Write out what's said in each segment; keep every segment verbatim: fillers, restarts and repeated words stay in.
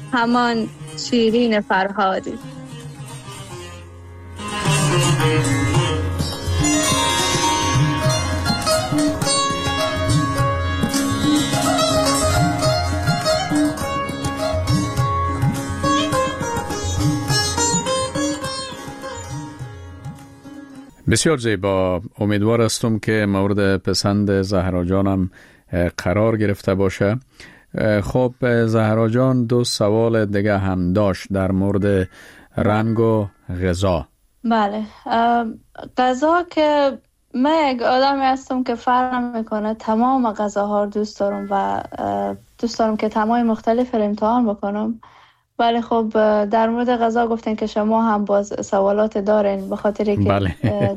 همان شیرین فرهادی. بسیار زیبا. امیدوار هستم که مورد پسند زهرا جانم قرار گرفته باشه. خب زهرا جان دو سوال دیگه هم داشت در مورد رنگ و غذا. بله، غذا که من یک آدمی هستم که فرق میکنه، تمام غذاها رو دوست دارم و دوست دارم که طعمای مختلف رو امتحان بکنم. ولی خب در مورد غذا گفتین که شما هم باز سوالات دارین، به خاطر که بله.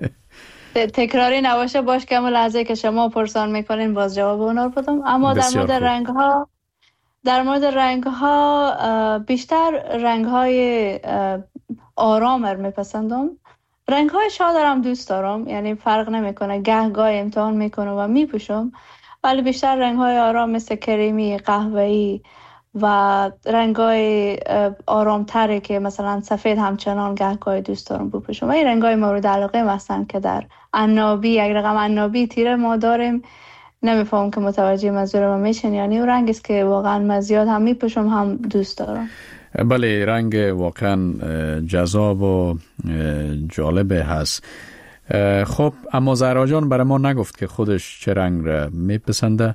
تکراری نباشه باش که همون لحظه که شما پرسان میکنین باز جواب اونا رو بدم. اما در مورد رنگ ها در مورد رنگ ها بیشتر رنگ های آرام رو میپسندم. رنگ های شاد هم دوست دارم، یعنی فرق نمیکنه، گهگاه امتحان میکنم و میپوشم، ولی بیشتر رنگ های آرام مثل کریمی، قهوه‌ای و رنگای آرام تره که مثلا سفید همچنان گهگاه دوست دارم بپوشم. و این رنگای مورد علاقه مثلا که در عنابی، یک رقم عنابی تیره ما داریم، نمیفهم که متوجه منظور ما میشن، یعنی اون رنگی است که واقعا من زیاد هم میپوشم هم دوست دارم. بله، رنگ واقعا جذاب و جالب هست. خب اما زهرا جان برای ما نگفت که خودش چه رنگ را میپسنده.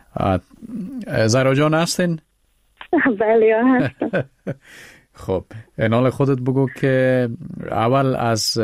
زهرا جان هستین؟ بله هستم. خب انال خودت بگو که اول از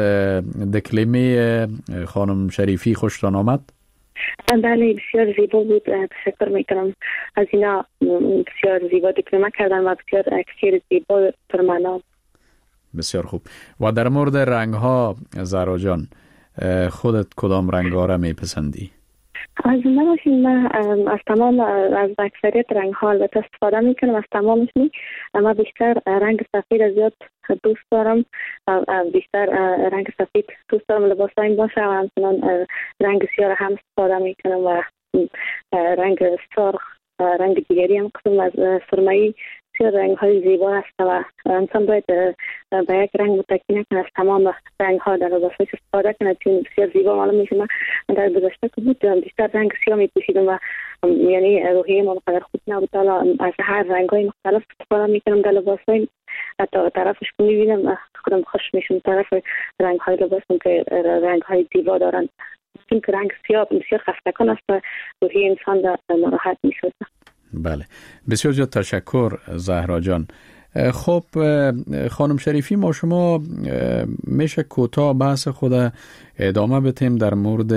دکلمه خانم شریفی خوشتان آمد؟ بله بسیار زیبا بود، تشکر میکنم از اینا، بسیار زیبا دکلمه کردن و بسیار کثیر زیبا پرمعنا. بسیار خوب. و در مورد رنگ ها زهرا جان، خودت کدام رنگ ها را میپسندی؟ از من من از تمام از اکثریت رنگ ها البته استفاده میکنم، از تمامش نی، اما بیشتر رنگ سفید زیاد دوست دارم، بیشتر رنگ سفید دوست دارم، لباس این باشه و همچنان رنگ سیاه هم استفاده میکنم و رنگ سرخ، رنگ دیگری هم قسم از سرمه‌ای، بسیار رنگ های زیبا هست و انسان باید به یک رنگ متکی نکنه، از تمام رنگ ها در لباسش استفاده کنه چون بسیار زیبا معلوم میشه. من در گذشته که بود بیشتر رنگ سیاه میپوشیدم و یعنی روحیه ما بقدر خوب نبود، حالا از هر رنگ های مختلف استفاده میکنم در لباس های، حتی طرفش که میبینم خودم خوش میشم طرف رنگ های لباسم که رنگ های زیبا دارن، چون که رنگ سیاه بسیار خستگان است و روحیه انسان در ناراحت میشه. بله بسیار زیاد تشکر زهرا جان. خب خانم شریفی، ما شما میشه کوتاه بحث خود ادامه بتیم در مورد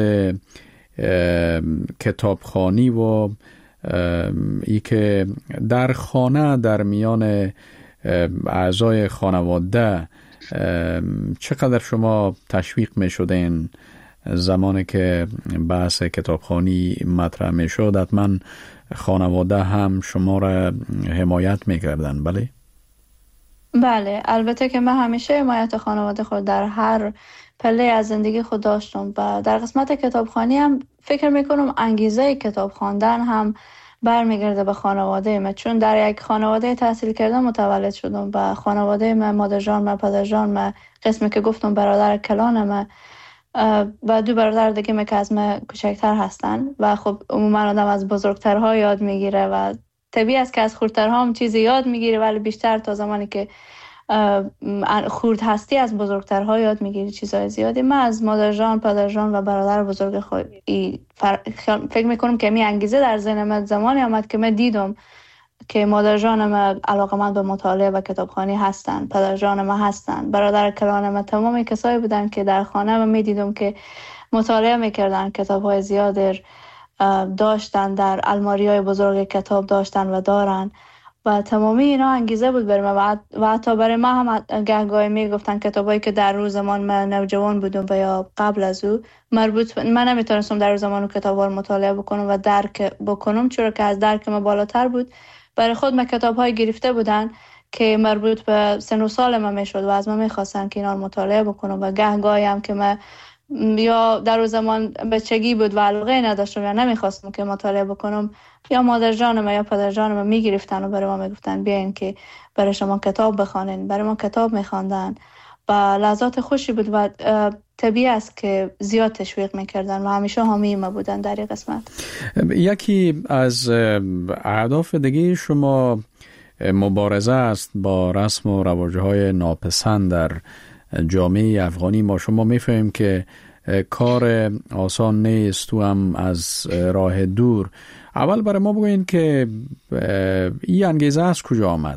کتابخوانی و ای که در خانه در میان اعضای خانواده چقدر شما تشویق می شدین زمانی که بحث کتابخوانی مطرح می شد؟ حتما خانواده هم شما را حمایت می کردن؟ بله؟ بله البته که من همیشه حمایت خانواده خود در هر پله از زندگی خود داشتم و در قسمت کتابخوانی هم فکر میکنم انگیزه کتاب خواندن هم برمیگرده به خانواده من، چون در یک خانواده تحصیل کردن متولد شدم و خانواده من، مادر جان من، پدر جان من، قسمی که گفتم برادر کلان من و دو برادر دیگه من که از من کوچکتر هستن و خب عموما آدم از بزرگترها یاد میگیره و طبیعی است که از خردترها هم چیزی یاد میگیره، ولی بیشتر تا زمانی که خورد هستی از بزرگترها یاد میگیری چیزای زیادی. من از مادر جان، پدر جان و برادر بزرگ خود فکر میکنم که می انگیزه در ذهن من زمانی آمد که من دیدم که مادر جان من علاقمند به مطالعه و کتابخوانی هستن، پدر جان من هستن، برادر کلان من، تمام کسایی بودن که در خانه من میدیدم که مطالعه میکردن، کتاب‌های زیاد داشتن، در الماری‌های بزرگ کتاب داشتن و دارن و تمامی اینا انگیزه بود برای من و حتی برای من هم گهگاهی میگفتن کتابایی که در روز زمان من نوجوان بودم و یا قبل از او مربوط، من نمیتونستم در روز زمان کتاب‌ها رو مطالعه بکنم و درک بکنم چون که از درک من بالاتر بود. برای خود من کتاب‌های گرفته بودن که مربوط به سن و سال من میشد و از من میخواستن که اینا رو مطالعه بکنم و گهگاهی هم که من یا در اون زمان بچگی بود و علاقه نداشتم یا نمیخواستم که مطالعه بکنم، یا مادر جانم یا پدر جانم میگرفتن و برای ما میگفتن بیاین که برای شما کتاب بخوانین. برای ما کتاب میخواندن و لحظات خوشی بود و طبیعی است که زیاد تشویق میکردن و همیشه حامی ما بودن در این قسمت. یکی از اهداف دیگه شما مبارزه است با رسم و رواج‌های ناپسند در جامعه افغانی. ما شما میفهمیم که کار آسان نیست و هم از راه دور. اول برای ما بگوین که این انگیزه از کجا آمد؟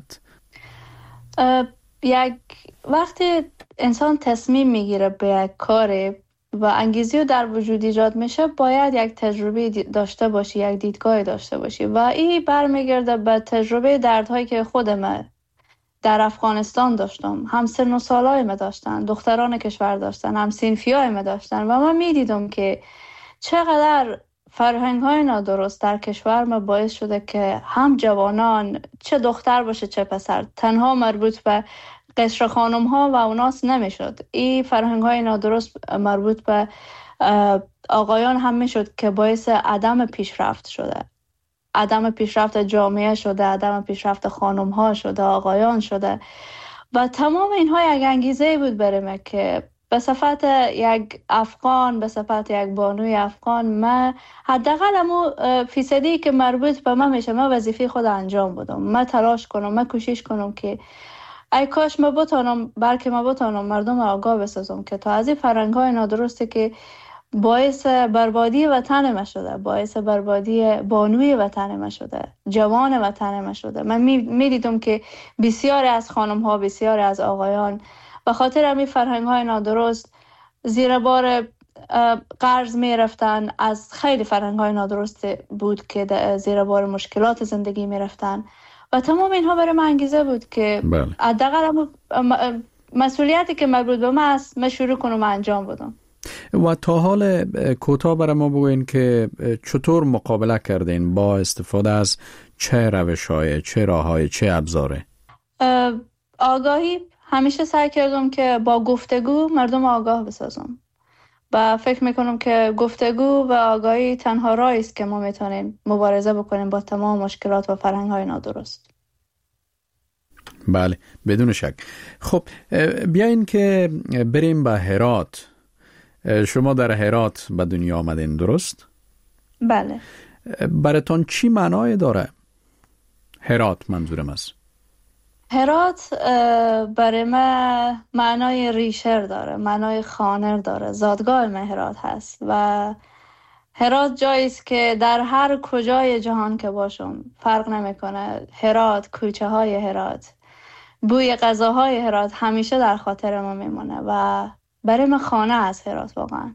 یک وقتی انسان تصمیم میگیره به یک کار و انگیزه در وجود ایجاد میشه، باید یک تجربه داشته باشی، یک دیدگاه داشته باشی و این برمیگرده به تجربه دردهایی که خودم در افغانستان داشتم. هم سن و سالای ما داشتن، دختران کشور داشتن، هم صنفیای ما داشتن و من میدیدم که چقدر فرهنگ های نادرست در کشور ما باعث شده که هم جوانان، چه دختر باشه چه پسر، تنها مربوط به قشر خانم ها و اوناس نمیشد. این فرهنگ های نادرست مربوط به آقایان هم میشد که باعث عدم پیشرفت شده، عدم پیشرفت جامعه شده، عدم پیشرفت خانم ها شده، آقایان شده و تمام اینها یک انگیزه بود برای من که به صفت یک افغان، به صفت یک بانوی افغان، من حداقل همون فیصدی که مربوط به من میشه من وظیفه خود انجام بدم، من تلاش کنم، من کوشش کنم که ای کاش ما بتونم، بلکه ما بتونم مردم آگاه بسازم که تا از این فرهنگ های نادرسته که باعث بربادی وطن ما شده، باعث بربادی بانوی وطن ما شده، جوان وطن ما شده. من می دیدم که بسیاری از خانم ها، بسیاری از آقایان به خاطر همین فرهنگ های نادرست زیر بار قرض می رفتن. از خیلی فرهنگ های نادرست بود که زیر بار مشکلات زندگی می رفتن و تمام اینها برای من انگیزه بود که حداقل مسئولیتی که مربوط به من است من شروع کنم و انجام بدم. و تا حال کوتاه برای ما بگوین که چطور مقابله کردین با استفاده از چه روش‌های، چه راه‌های، چه ابزاره؟ آگاهی. همیشه سعی کردم که با گفتگو مردم آگاه بسازم و فکر میکنم که گفتگو و آگاهی تنها راهی است که ما میتونیم مبارزه بکنیم با تمام مشکلات و فرهنگ‌های نادرست. بله، بدون شک. خب بیاین که بریم به هرات. شما در هرات به دنیا آمدین، درست؟ بله. براتون چی معنای داره؟ هرات منظورم است. هرات برای من معنای ریشر داره، معنای خانر داره، زادگاه من هرات هست و هرات جایی است که در هر کجای جهان که باشم فرق نمیکنه. هرات، کوچه های هرات، بوی غذاهای هرات همیشه در خاطر ما میمونه و برای من خانه است هرات واقعا.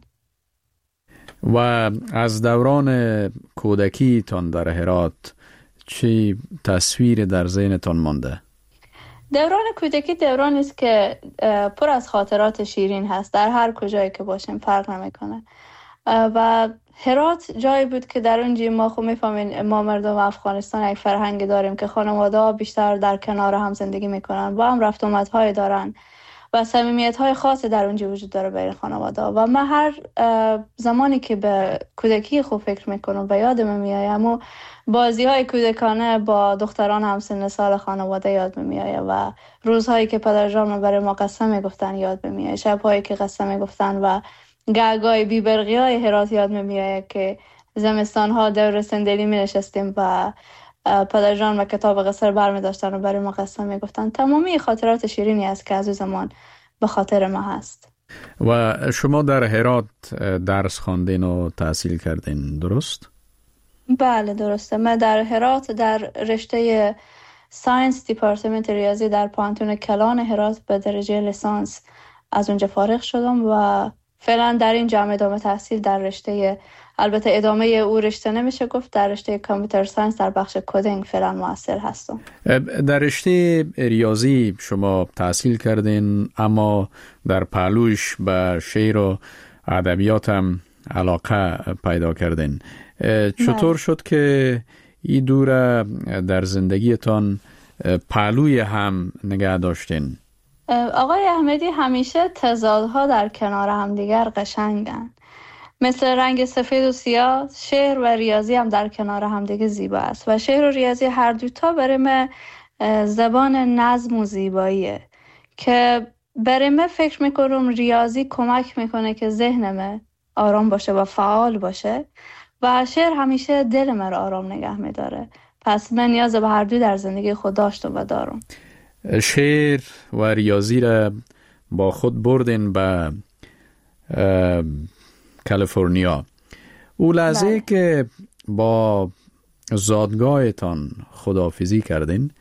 و از دوران کودکی تان در هرات چی تصویر در ذهنتان مانده؟ دوران کودکی دورانی است که پر از خاطرات شیرین هست. در هر کجایی که باشیم فرق نمیکنه و هرات جایی بود که در اونجا ما خب میفهمین ما مردم افغانستان یک فرهنگ داریم که خانواده ها بیشتر در کنار هم زندگی میکنن، با هم رفت آمدهای دارن و صمیمیت‌های خاصی در اونجا وجود داره بین خانواده ها و من هر زمانی که به کودکی خوب فکر میکنم و یادم میآید و بازی‌های کودکانه با دختران همسن سال خانواده یاد میآید و روزهایی که پدرجان برای ما قصه میگفتن یاد میآید، شب‌هایی که قصه میگفتن و گرگای بیبرقی‌های هرات یاد میآید که زمستان‌ها دور صندلی می‌نشستیم و پدرجان و کتاب قصه برمی داشتن و برای ما قصه می گفتن. تمامی خاطرات شیرینی است که از اون زمان به خاطر ما هست. و شما در هرات درس خواندین و تحصیل کردین، درست؟ بله درسته. من در هرات در رشته ساینس دیپارتمنت ریاضی در پانتون کلان هرات به درجه لیسانس از اونجا فارغ شدم و فعلا در این جامعه ادامه تحصیل در رشته، البته ادامه او رشته نمیشه گفت، در رشته کامپیوتر ساینس در بخش کدینگ فعلا مؤثر هستم. در رشته ریاضی شما تحصیل کردین اما در پهلوش به شعر و ادبیات هم علاقه پیدا کردین. چطور شد که این دوره در زندگیتان پهلوی هم نگه داشتین؟ آقای احمدی، همیشه تضادها در کنار همدیگر قشنگن. مثل رنگ سفید و سیاه، شعر و ریاضی هم در کنار همدیگه زیبا است و شعر و ریاضی هر دوتا برای من زبان نظم و زیباییه که برای من فکر میکنم ریاضی کمک میکنه که ذهنم آرام باشه و فعال باشه و شعر همیشه دل من رو آرام نگه میداره. پس من نیاز به هر دو در زندگی خود داشتم و دارم. شعر و ریاضی را با خود بردین به کالیفرنیا. او لحظه بله. که با زادگاهتان خداحافظی کردین،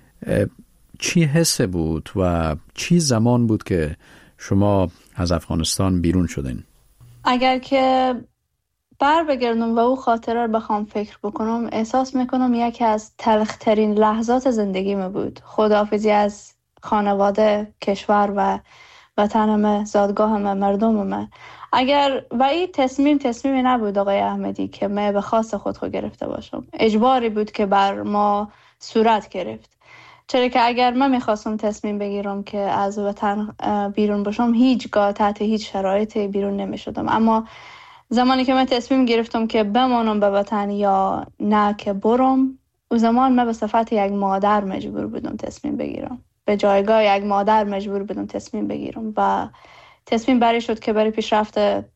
چی حس بود و چی زمان بود که شما از افغانستان بیرون شدین؟ اگر که بر بگردم و او خاطره رو بخوام فکر بکنم، احساس میکنم یکی از تلخترین لحظات زندگیمه بود. خداحافظی از خانواده، کشور و وطنم، زادگاهم، مردمم. اگر و این تصمیم تصمیمی نبود آقای احمدی که من به خواست خود خود گرفته باشم، اجباری بود که بر ما صورت گرفت. چرا که اگر من میخواستم تصمیم بگیرم که از وطن بیرون باشم، هیچگاه تحت هیچ شرایطی بیرون نمیشدم. اما زمانی که من تصمیم گرفتم که بمانم به وطن یا نه که برم، او زمان من به صفت یک مادر مجبور بودم تصمیم بگیرم، به جایگاه یک مادر مجبور بودم تصمیم بگیرم و تصمیم بری شد که برای پیشرفت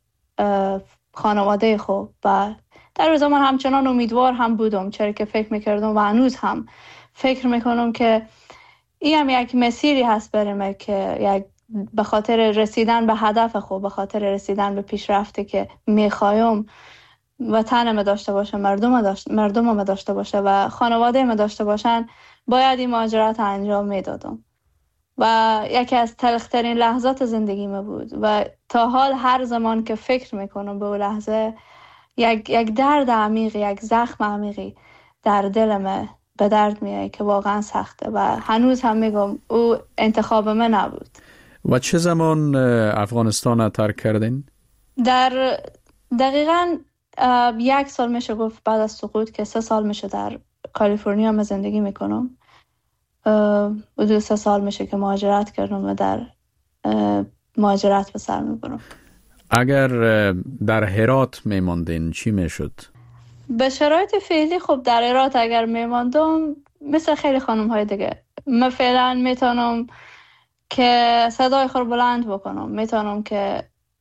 خانواده خود و در اون زمان همچنان امیدوار هم بودم، چرا که فکر میکردم و هنوز هم فکر میکنم که این هم یک مسیری هست برای من که یک به خاطر رسیدن به هدف خود، به خاطر رسیدن به پیشرفتی که میخوایم وطنم داشته باشه، مردم داشته مردمم داشته باشه و خانواده من داشته باشن، باید این مهاجرت انجام میدادم و یکی از تلخترین لحظات زندگیم بود و تا حال هر زمان که فکر میکنم به اون لحظه، یک یک درد عمیقی، یک زخم عمیقی در دلم به درد میاد که واقعا سخته و هنوز هم میگم او انتخاب من نبود. و چه زمان افغانستان را ترک کردین؟ در دقیقاً یک سال میشه گفت بعد از سقوط، که سه سال میشه در کالیفرنیا من زندگی میکنم. حدود سه سال میشه که مهاجرت کردم و در مهاجرت به سر میبرم. اگر در هرات میماندین چی میشد؟ به شرایط فعلی خب در هرات اگر میماندم، مثل خیلی خانم های دیگه، من فعلا میتونم که صدای خود بلند بکنم، میتونم که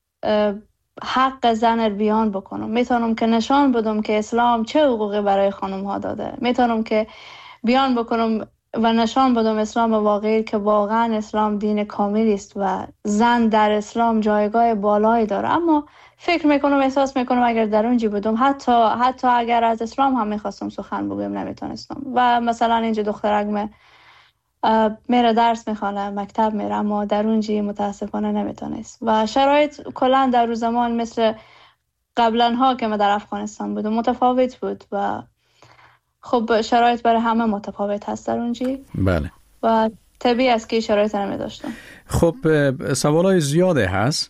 حق زن رو بیان بکنم، میتونم که نشان بدم که اسلام چه حقوقی برای خانم ها داده، میتونم که بیان بکنم و نشان بدم اسلام واقعی که واقعا اسلام دین کاملی است و زن در اسلام جایگاه بالایی داره. اما فکر میکنم، احساس میکنم اگر در اونجا بودم، حتی حتی اگر از اسلام هم میخواستم سخن بگم نمیتونستم. و مثلا اینجا دخترک میره درس میخوانه، مکتب میره، اما در اونجا متاسفانه نمیتونست و شرایط کلا در روز زمان مثل قبلا ها که من در افغانستان بودم متفاوت بود و خب شرایط برای همه متفاوت هست در اونجا. بله. و طبیعی است که شرایط نمی داشتم. خب سوالای زیاده هست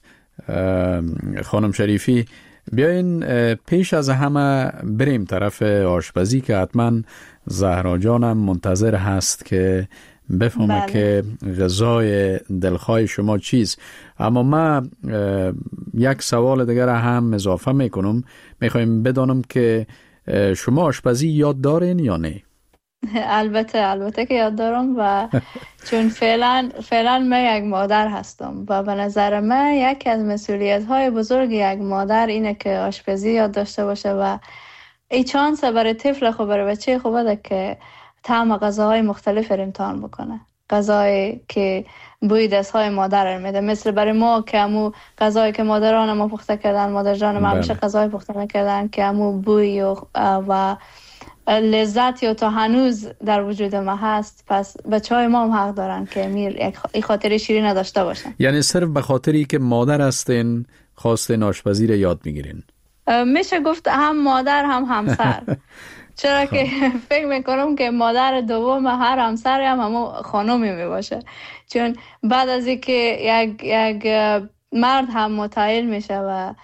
خانم شریفی، بیاین پیش از همه بریم طرف آشپزی که حتما زهرا جانم منتظر هست که بفهمه بله. که غذای دلخواه شما چیست. اما من یک سوال دیگر هم اضافه میکنم، میخوایم بدانم که شما آشپزی یاد دارین یا نه؟ البته البته که یاد دارم و چون فعلا فعلا من یک مادر هستم و به نظر من یکی از مسئولیت‌های بزرگ یک مادر اینه که آشپزی یاد داشته باشه و این چانس برای طفل خوب، برای بچه خوب بده که طعم غذاهای مختلف رو امتحان بکنه، غذایی که بوی دست‌های مادر رو میده. مثل برای ما که همو غذایی که مادران ما پخته کردن، مادر جان ما همیشه غذای پخته می‌کردن که همو بوی و, و لذت یا تا هنوز در وجود ما هست. پس بچه‌های ما هم حق دارن که میر یک خاطره شیرین نداشته باشن. یعنی صرف به خاطری که مادر هستین خواستین آشپزی رو یاد میگیرین؟ میشه گفت هم مادر هم همسر. چرا که فکر میکنم که مادر دوم هر همسر هم همون خانومی میباشه، چون بعد از اینکه یک یک مرد هم متعهل میشه و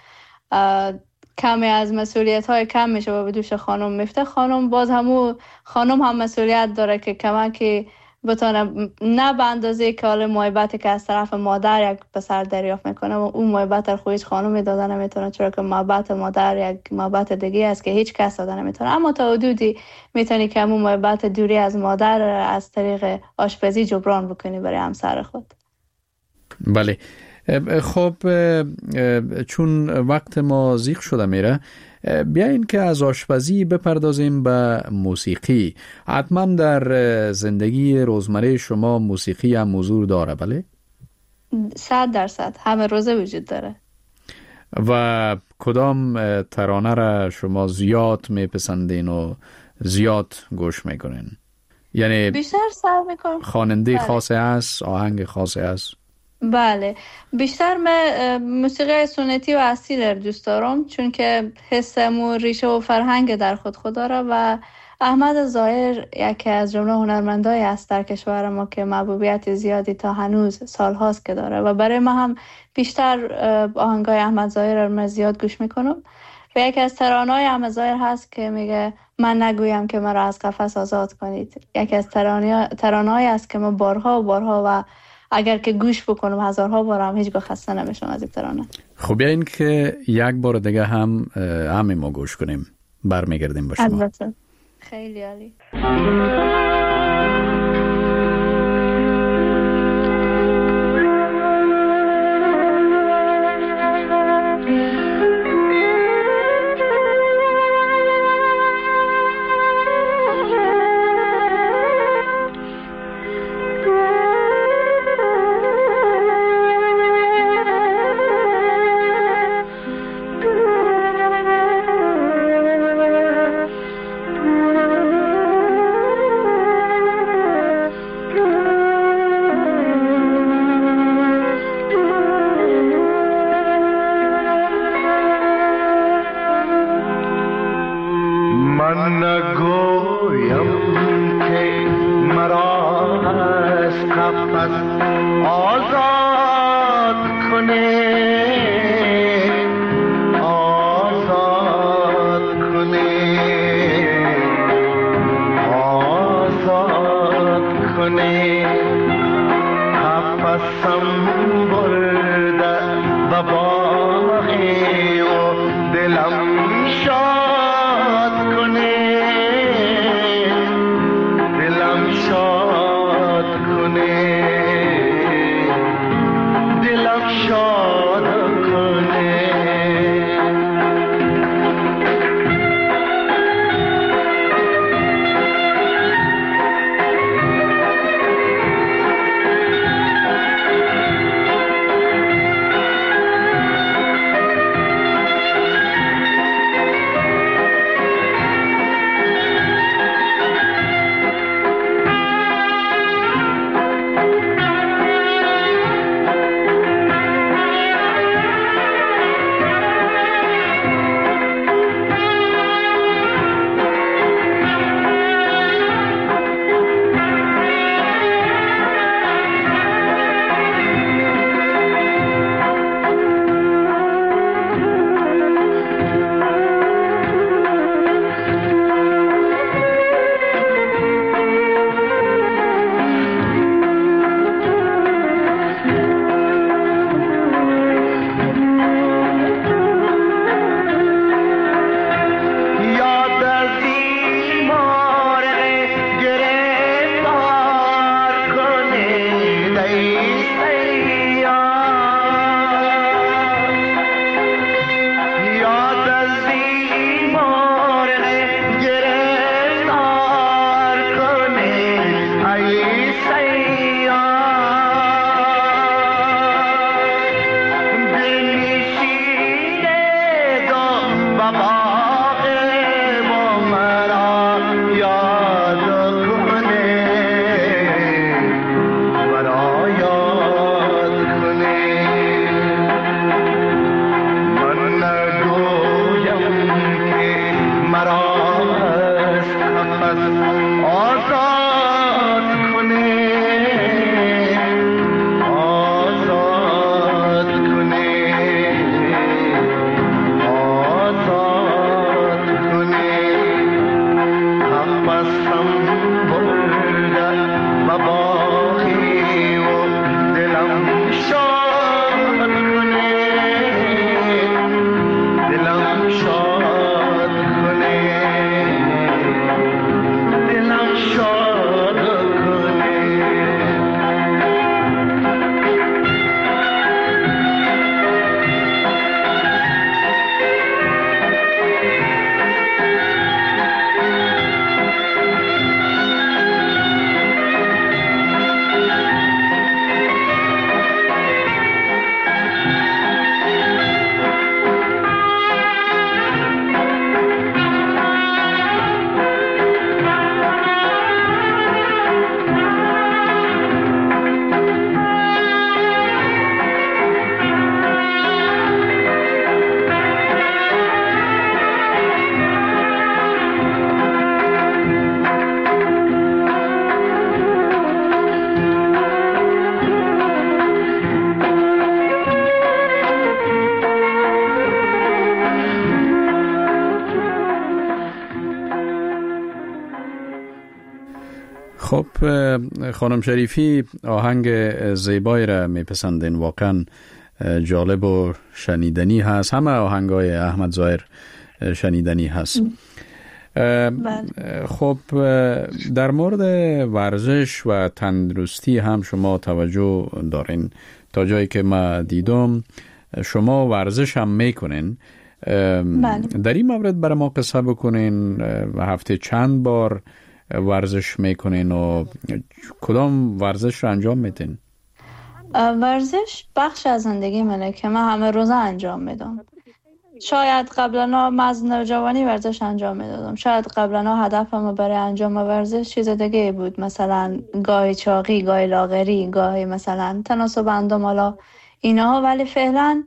کمی از مسئولیت های کم میشه و به دوش خانم میفته، خانم باز همون خانم هم مسئولیت داره که کمکی بتونه نه به اندازه که حال محبتی که از طرف مادر یک پسر دریافت میکنه و اون محبت رو خودش خانم داده نمیتونه، چرا که محبت مادر یک محبت دیگه است که هیچ کس داده نمیتونه. اما تا حدودی میتونی که همون محبت دوری از مادر از طریق آشپزی جبران بکنی برای همسر خود. بله. خب چون وقت ما زیغ شده میره، بیاین که از آشپزی بپردازیم به موسیقی. حتما در زندگی روزمره شما موسیقی هم حضور داره، بله؟ صد درصد همه روزه وجود داره. و کدام ترانه را شما زیاد میپسندین و زیاد گوش میکنین؟ یعنی بیشتر سعی میکنم خواننده خاصی هست، آهنگ خاصی هست؟ بله، بیشتر من موسیقی سنتی و اصیل رو دوست دارم، چون که حس و ریشه و فرهنگ در خود خود داره و احمد ظاهر یکی از جمله هنرمندای است در کشور ما که محبوبیت زیادی تا هنوز سال هاست که داره و برای ما هم بیشتر آهنگای احمد ظاهر رو من زیاد گوش میکنم. و یکی از ترانه‌های احمد ظاهر هست که میگه من نگویم که مرا از قفس آزاد کنید. یکی از ترانه‌هایی است که ما بارها و بارها و اگر که گوش بکنم هزارها بار هم هیچگاه خسته نمیشم از این ترانه. خب بیاین که یک بار دیگه هم همین ما گوش کنیم، برمیگردیم با شما. البته. خیلی عالی. خب خانم شریفی آهنگ زیبایی را میپسندین، واقعا جالب و شنیدنی هست. همه آهنگای احمد ظاهر شنیدنی هست. خب در مورد ورزش و تندرستی هم شما توجه دارین. تا جایی که ما دیدم شما ورزش هم میکنین. در این مورد برای ما قصه بکنین. هفته چند بار ورزش میکنین و کدام ورزش رو انجام میدین؟ ورزش بخش از زندگی منه که من همه روزه انجام میدم. شاید قبلا من از نوجوانی ورزش انجام میدادم، شاید قبلا هدفم برای انجام ورزش چیز دیگه بود، مثلا گاهی چاقی، گاهی لاغری، گاهی مثلا تناسب اندام، حالا اینا. ولی فعلا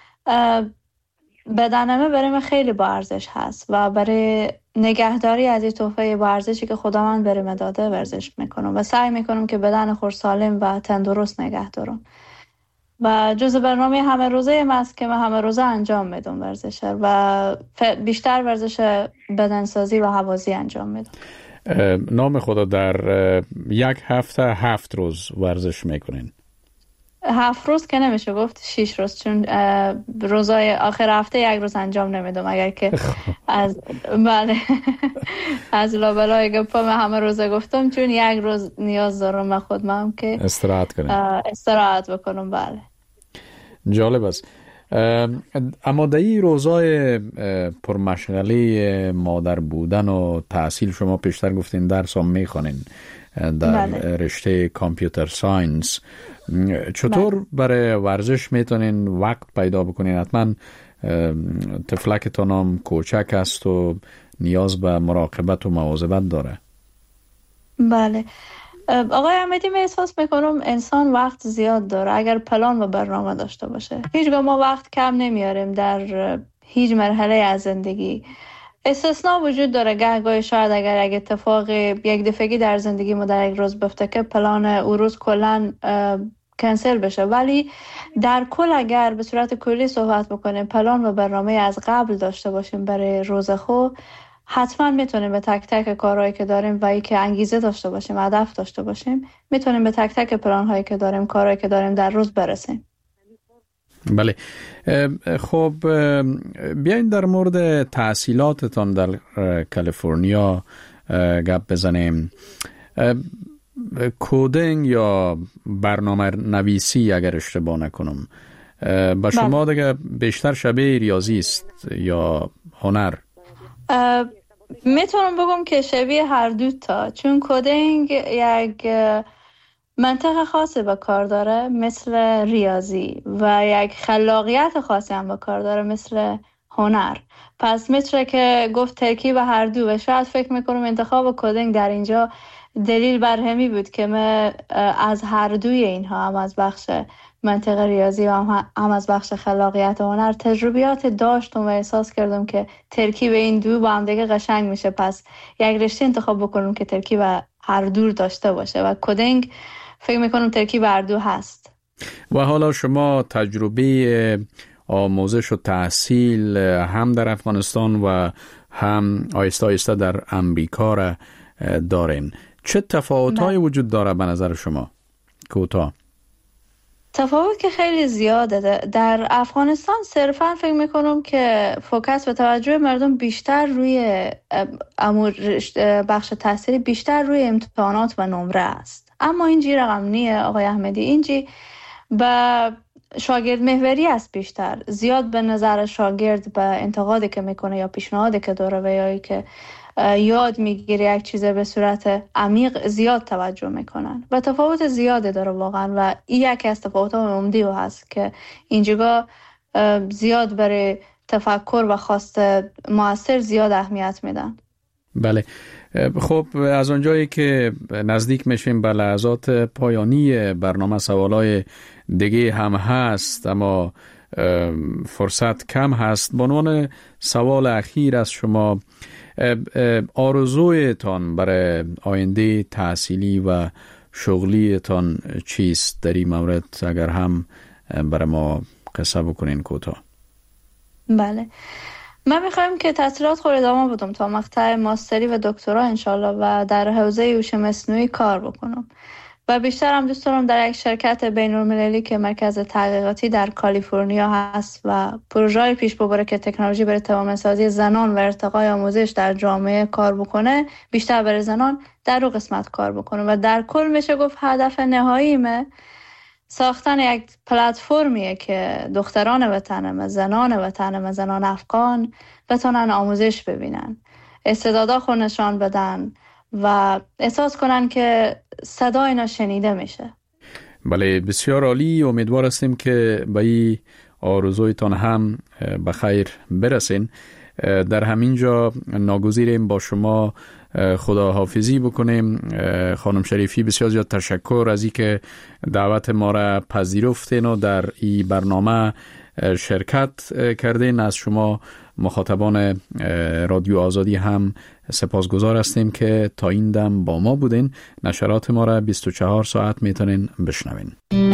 بدنمه برای من خیلی با ارزش هست و برای نگهداری از این تحفه با ارزشی که خدا من برای من داده ورزش میکنم و سعی میکنم که بدن خود سالم و تندرست نگه دارم. و جزء برنامه همه روزه من است که من همه روزه انجام میدم ورزش و بیشتر ورزش بدنسازی و هوازی انجام میدم. نام خدا در یک هفته هفت روز ورزش میکنین؟ هفت روز که نمیشه گفت، شش روز، چون روزای آخر هفته یک روز انجام نمیدم. اگر که از بله از لابلای گپا من همه روزه گفتم، چون یک روز نیاز دارم من خودم که استراحت کنم، استراحت بکنم. بله جالب است. اما در این روزای پرمشغله مادر بودن و تحصیل، شما پیشتر گفتین درس هم میخونین در بله. رشته کامپیوتر ساینس، چطور بله. برای ورزش میتونین وقت پیدا بکنین؟ حتما طفلکتان هم کوچک است و نیاز به مراقبت و مواظبت داره. بله آقای احمدی، من احساس میکنم انسان وقت زیاد داره اگر پلان و برنامه داشته باشه. هیچگاه ما وقت کم نمیاریم در هیچ مرحله از زندگی. استثناء وجود داره، گهگاه شاید اگر یک اتفاق یک دفعگی در زندگی ما در یک روز بفته که پلان او روز کلن کنسل بشه، ولی در کل اگر به صورت کلی صحبت بکنیم، پلان و برنامه از قبل داشته باشیم برای روز خود، حتما میتونیم به تک تک کارهایی که داریم و ای که انگیزه داشته باشیم، هدف داشته باشیم، میتونیم به تک تک پلان هایی که داریم، کارهایی که داریم در روز برسیم. بله. خب بیاین در مورد تحصیلاتتان در کالیفرنیا گپ بزنیم. کدینگ یا برنامه نویسی اگر اشتباه نکنم با شما دیگه بیشتر شبیه ریاضی است یا هنر؟ میتونم بگم که شبیه هر دو تا، چون کدینگ یک منطق خاصی به کار داره مثل ریاضی و یک خلاقیت خاصی هم به کار داره مثل هنر. پس میشه که گفت ترکیب هر دو. و شاید فکر میکنم انتخاب کدینگ در اینجا دلیل بر همی بود که من از هر دوی اینها، هم از بخش منطق ریاضی و هم از بخش خلاقیت و هنر، تجربیات داشتم و احساس کردم که ترکیب این دو با هم دیگه قشنگ میشه. پس یک رشته انتخاب بکنم که ترکیب هر دو داشته باشه و کدینگ فکر میکنم ترکیب هر دو هست. و حالا شما تجربه آموزش و تحصیل هم در افغانستان و هم آیسته آیسته در امریکا را دارین. چه تفاوت‌هایی وجود داره به نظر شما؟ کوتاه. تفاوت که خیلی زیاده. در افغانستان صرفاً فکر میکنم که فوکس و توجه مردم بیشتر روی امور بخش تحصیلی بیشتر روی امتحانات و نمره است. اما اینجی رقم نیه آقای احمدی. اینجی به شاگرد محوری است بیشتر. زیاد به نظر شاگرد به انتقادی که میکنه یا پیشنهادی که داره و یا که یاد میگیره یک چیز به صورت عمیق زیاد توجه میکنن و تفاوت زیاده داره واقعا. و این یکی از تفاوت‌های عمده هست که اینجا زیاد برای تفکر و خواست مؤثر زیاد اهمیت میدن. بله. خب از اونجایی که نزدیک میشیم به لحظات پایانی برنامه، سوالای دیگه هم هست اما فرصت کم هست. به عنوان سوال اخیر از شما، آرزویتان برای آینده تحصیلی و شغلیتان چیست؟ در این مورد اگر هم برای ما قصه بکنین کوتاه. بله. من میخوایم که تحصیلات خود ادامه بدم تا مقطع ماستری و دکترا انشالله و در حوزه هوش مصنوعی کار بکنم و بیشتر هم دوست دارم در یک شرکت بین‌المللی که مرکز تحقیقاتی در کالیفرنیا هست و پروژه‌ای پیش ببره که تکنولوژی برای توانمندسازی زنان و ارتقای آموزش در جامعه کار بکنه، بیشتر برای زنان در اون قسمت کار بکنه و در کل میشه گفت هدف نهاییمه ساختن یک پلتفرمیه که دختران وطنم، زنان وطنم، زنان افغان بتونن آموزش ببینن، استعدادا خود نشان بدن و احساس کنن که صدای اینا شنیده میشه. بله، بسیار عالی. امیدوار هستیم که به این آرزویتان هم به خیر برسین. در همین جا ناگزیریم با شما خداحافظی بکنیم. خانم شریفی، بسیار زیاد تشکر از اینکه دعوت ما را پذیرفتین و در این برنامه شرکت کردین. از شما مخاطبان رادیو آزادی هم سپاسگزار هستیم که تا این دم با ما بودین. نشرات ما را بیست و چهار ساعت میتونین بشنوین.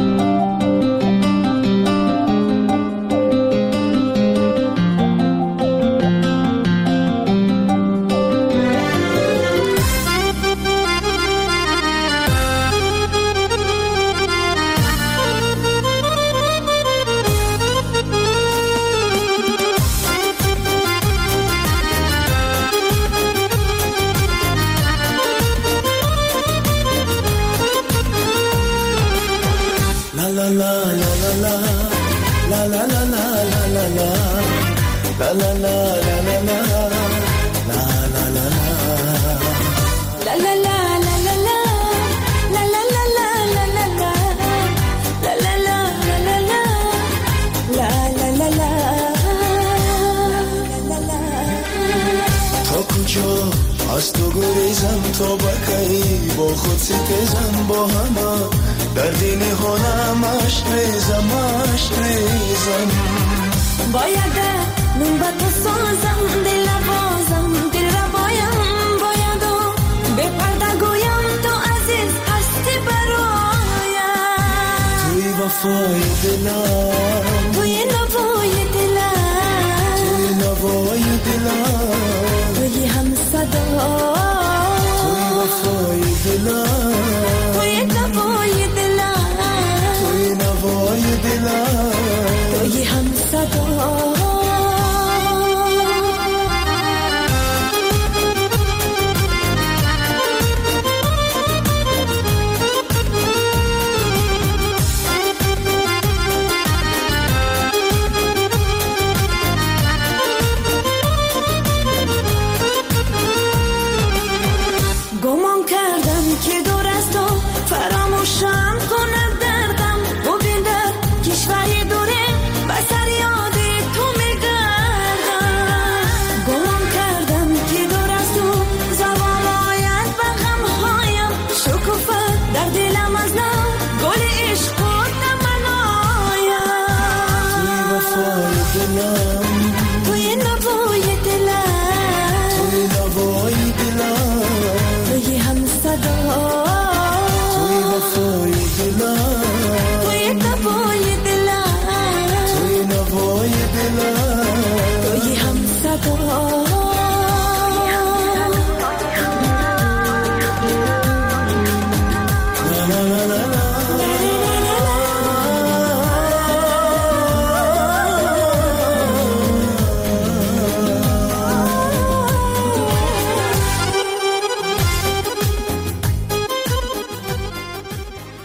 از تو گریزم تا بکی با خود ستیزم با همه در دین هنم عشق ریزم عشق ریزم باید نون با تو سازم دل بازم دل را بایم باید و به پرده گویم تو عزیز هستی برایم توی وفای دلم توی نوای دلم توی نوای دلم توی هم صدا توی وفای